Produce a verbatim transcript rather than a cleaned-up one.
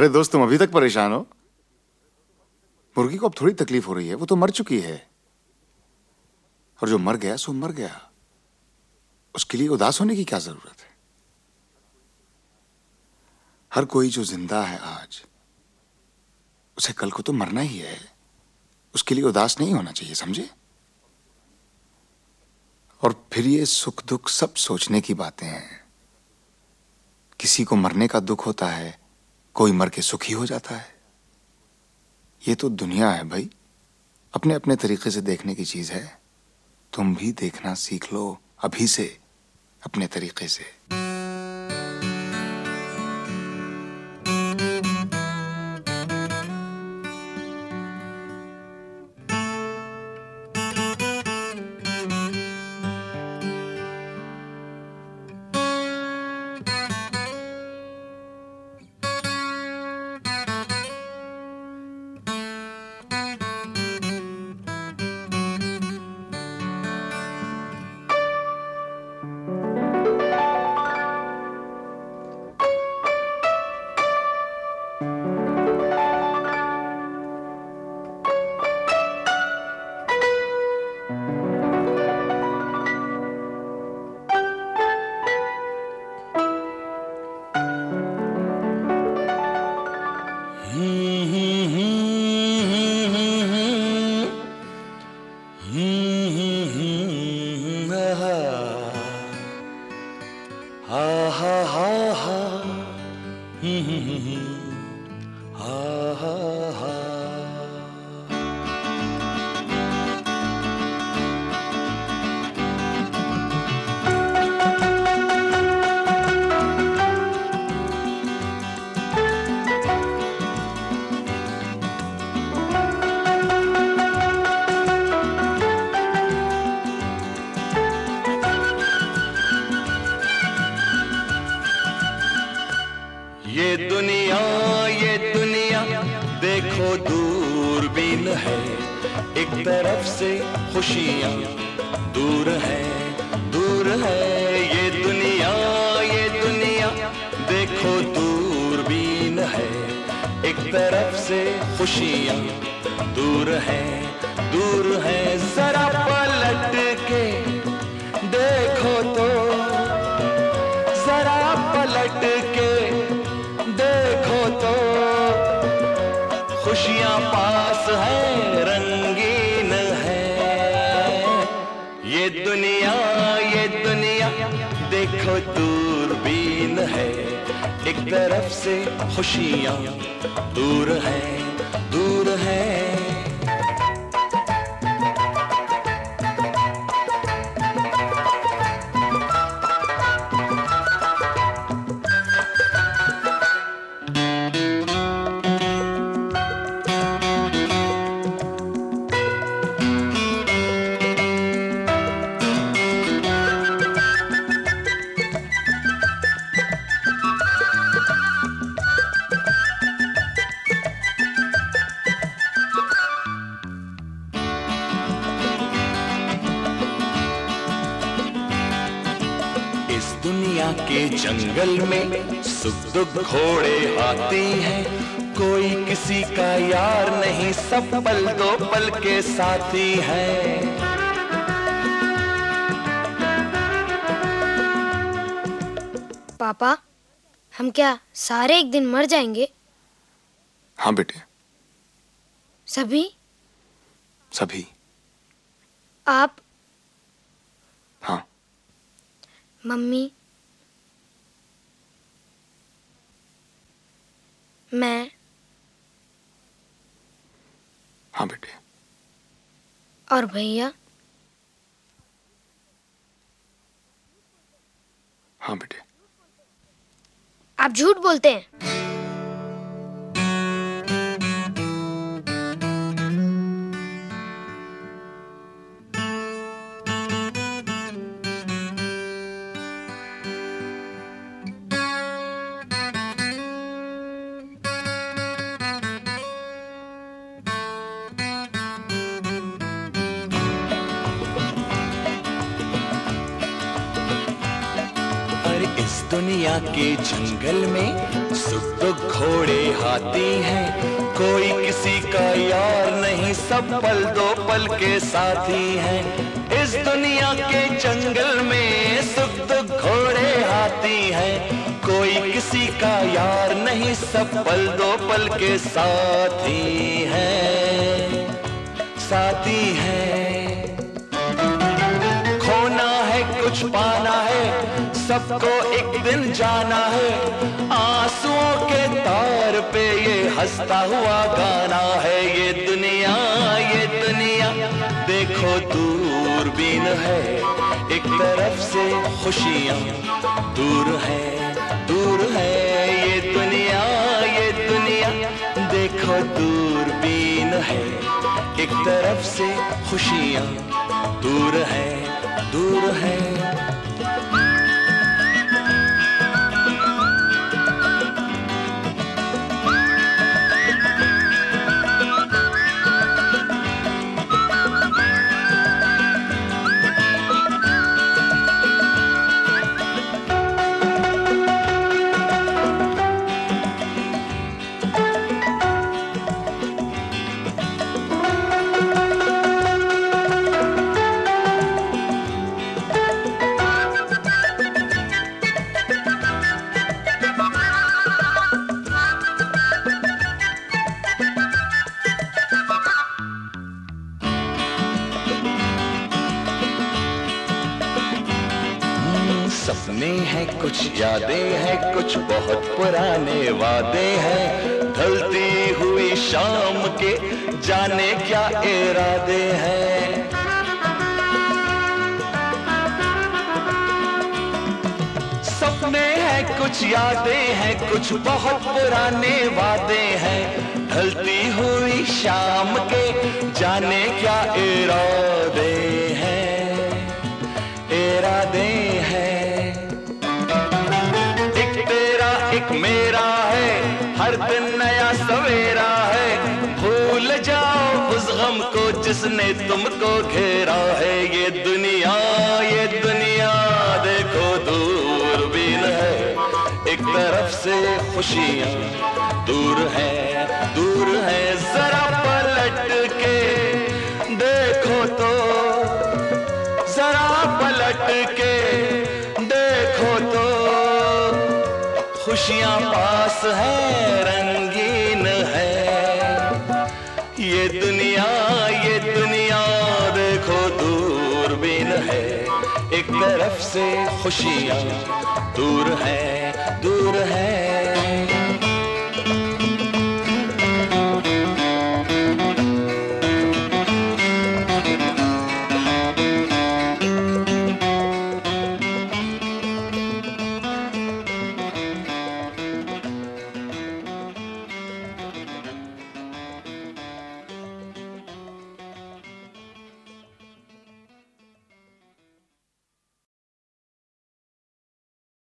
अरे दोस्त, तुम अभी तक परेशान हो? मुर्गी को अब थोड़ी तकलीफ हो रही है, वो तो मर चुकी है। और जो मर गया सो मर गया, उसके लिए उदास होने की क्या जरूरत है? हर कोई जो जिंदा है आज, उसे कल को तो मरना ही है। उसके लिए उदास नहीं होना चाहिए, समझे? और फिर ये सुख दुख सब सोचने की बातें हैं। किसी को मरने का दुख होता है, कोई मर के सुखी हो जाता है। ये तो दुनिया है भाई, अपने अपने तरीके से देखने की चीज है। तुम भी देखना सीख लो अभी से, अपने तरीके से। ये दुनिया ये दुनिया देखो दूरबीन है, एक तरफ से खुशियाँ दूर है दूर है। ये दुनिया ये दुनिया देखो दूरबीन है, एक तरफ से खुशियाँ दूर है दूर है। जरा पलट के देखो तो, जरा पलट के देखो तो, खुशियाँ पास है, रंगीन है। ये दुनिया ये दुनिया देखो दूरबीन है, एक तरफ से खुशियाँ दूर है दूर है। दुनिया के जंगल में सुख दुख घोड़े आती हैं, कोई किसी का यार नहीं, सब पल दो पल के साथी हैं। पापा, हम क्या सारे एक दिन मर जाएंगे? हाँ बेटे। सभी? सभी। आप? हाँ। मम्मी? मैं? हाँ बेटे। और भैया? हाँ बेटे। आप झूठ बोलते हैं। इस दुनिया के जंगल में सुख दुख घोड़े हाथी हैं, कोई किसी का यार नहीं, सब पल दो पल के साथी हैं। इस दुनिया के जंगल में सुख दुख घोड़े हाथी हैं, कोई किसी का यार नहीं, सब पल दो पल के साथी हैं, साथी हैं। खोना है कुछ पाना है, सबको एक दिन जाना है, आंसुओं के तार पे ये हंसता हुआ गाना है। ये दुनिया ये दुनिया देखो दूरबीन है, एक तरफ से खुशियां दूर है दूर है। ये दुनिया ये दुनिया देखो दूरबीन है, एक तरफ से खुशियां दूर है दूर है। सपने हैं कुछ यादें हैं, कुछ बहुत पुराने वादे हैं, ढलती हुई शाम के जाने क्या इरादे हैं। सपने हैं कुछ यादें हैं, कुछ बहुत पुराने वादे हैं, ढलती हुई शाम के जाने क्या इरादे हैं इरादे हैं। एक मेरा है, हर दिन नया सवेरा है, भूल जाओ उस गम को जिसने तुमको घेरा है। ये दुनिया ये दुनिया देखो दूरबीन है, एक तरफ से खुशियां दूर है दूर है। जरा पलट के देखो तो, जरा पलट के देखो तो, खुशियां पास है रंगीन है। ये दुनिया ये दुनिया देखो दूरबीन है, एक तरफ से खुशियां दूर है दूर है।